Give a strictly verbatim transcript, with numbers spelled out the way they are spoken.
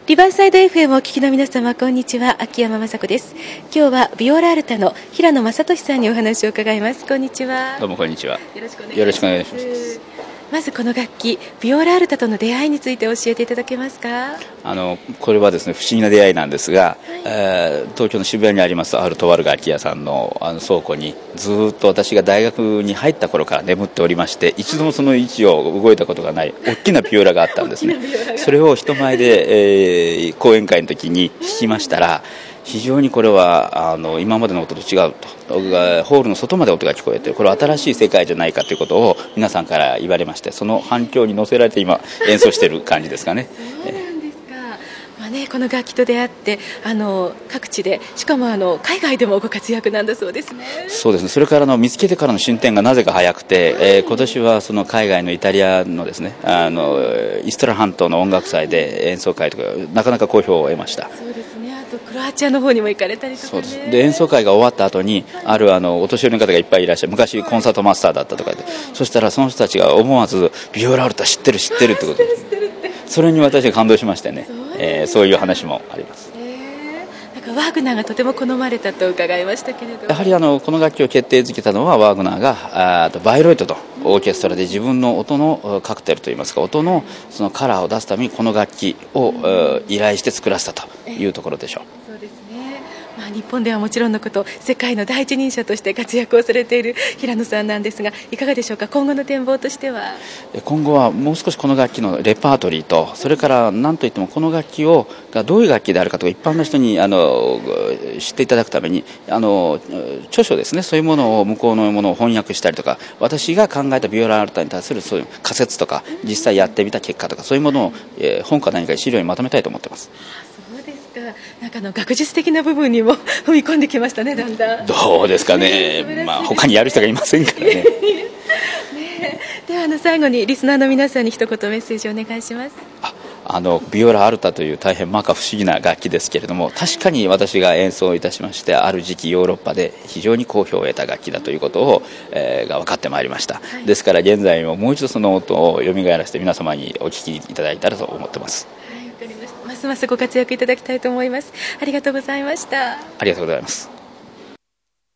リバーサイド エフエム をお聞きの皆様、こんにちは。秋山雅子です。今日はビオラアルタの平野正俊さんにお話を伺います。こんにちは。 どうもこんにちは。よろしくお願いします。 よろしくお願いします。 まずこの楽器、ビオラアルタとの出会いについて教えていただけますか。 あのこれはですね、不思議な出会いなんですが、はいえー、東京の渋谷にありますあるとある楽器屋さん の, あの倉庫にずっと私が大学に入った頃から眠っておりまして、一度もその位置を動いたことがない大きなピオラがあったんですね。それを人前で、えー、講演会の時に弾きましたら、非常にこれはあの今までの音と違うと、ホールの外まで音が聞こえて、これは新しい世界じゃないかということを皆さんから言われまして、その反響に乗せられて今演奏している感じですかね。 そうなんですか。まあね、この楽器と出会ってあの各地で、しかもあの海外でもご活躍なんだそうですね。 そうですね。それからの見つけてからの進展がなぜか早くて、えー、今年はその海外のイタリアのですね、あのイストラ半島の音楽祭で演奏会とかなかなか好評を得ました。 そうですね。あとクロアチアの方にも行かれたりとか、ね、 そうです。で演奏会が終わった後にあるあのお年寄りの方がいっぱいいらっしゃる。昔コンサートマスターだったとかで、そしたらその人たちが思わずビオラアルタ知ってる知ってるってことで、それに私は感動しましてね、そう、えー、そういう話もあります。 ワーグナーがとても好まれたと伺いましたけれど、 やはりあのこの楽器を決定づけたのはワーグナーがあとバイロイトとオーケストラで自分の音のカクテルといいますか、音のそのカラーを出すためにこの楽器を、うん、依頼して作らせたというところでしょう。 そうですね。まあ、日本ではもちろんのこと、世界の第一人者として活躍をされている平野さんなんですが、いかがでしょうか。今後の展望としては。 今後はもう少しこの楽器のレパートリーと、それから何といってもこの楽器をがどういう楽器であるかとか、一般の人にあの知っていただくためにあの著書ですね、そういうものを向こうのものを翻訳したりとか、私が考えたビオラアルタに対するそういう仮説とか、実際やってみた結果とか、そういうものを、えー、本か何か資料にまとめたいと思っています。 なんかあの学術的な部分にも踏み込んできましたね、だんだん。 どうですかね、まあ、他にやる人がいませんからね。ねではあの最後にリスナーの皆さんに一言メッセージをお願いします。 ああのビオラアルタという大変摩訶不思議な楽器ですけれども、確かに私が演奏いたしまして、ある時期ヨーロッパで非常に好評を得た楽器だということを、えー、が分かってまいりました、はい、ですから現在ももう一度その音を蘇らせて皆様にお聞きいただいたらと思ってます。 はい、わかりました。ますますご活躍いただきたいと思います。ありがとうございました。 ありがとうございます。